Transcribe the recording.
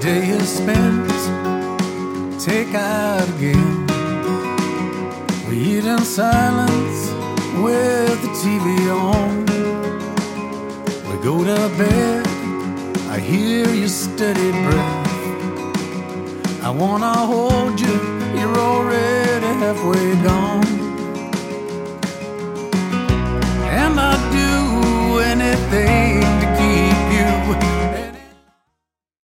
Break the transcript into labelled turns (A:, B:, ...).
A: day is spent, take out again. We eat in silence with the TV on. We go to bed, I hear your steady breath. I wanna hold you, you're already halfway gone.